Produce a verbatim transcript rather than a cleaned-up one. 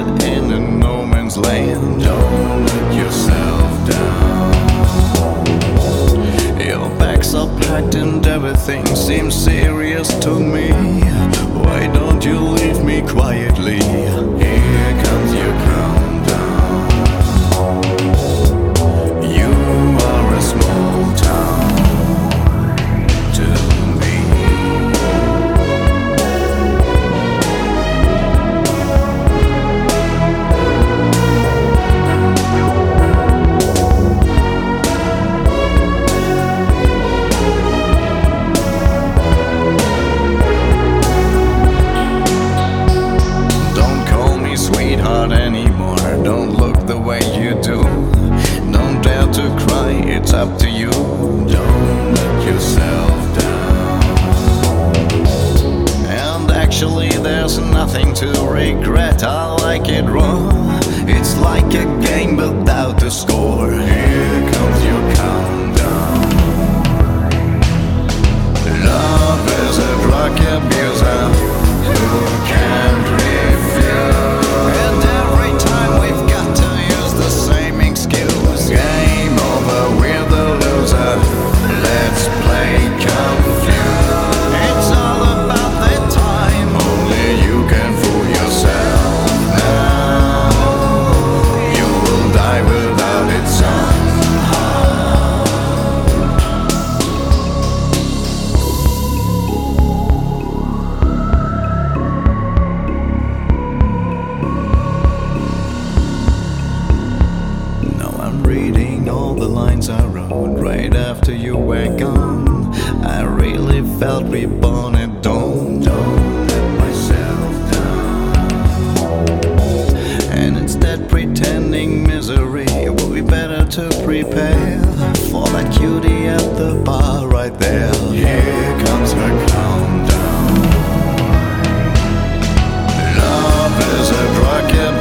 stranded in a no man's land. Don't let yourself down. Your back's up packed and everything seems serious to me. Why don't you leave me quietly? Here comes your countdown. You are a small town to me. Sweetheart anymore, don't look the way you do. Don't dare to cry, it's up to you. Don't let yourself down. And actually there's nothing to regret, I like it raw. It's like a game without a score. Here comes your countdown. Love is a drug abuser who can't refuse. And every time we've got to use the same excuse. Game over, we're the loser. Let's play confused. It's all about the time. Only you can fool yourself now. You will die without it reading all the lines I wrote right after you were gone. I really felt reborn at dawn. Don't let myself down. And instead pretending misery, it would be better to prepare for that cutie at the bar right there. Here comes her countdown. Love is a drug.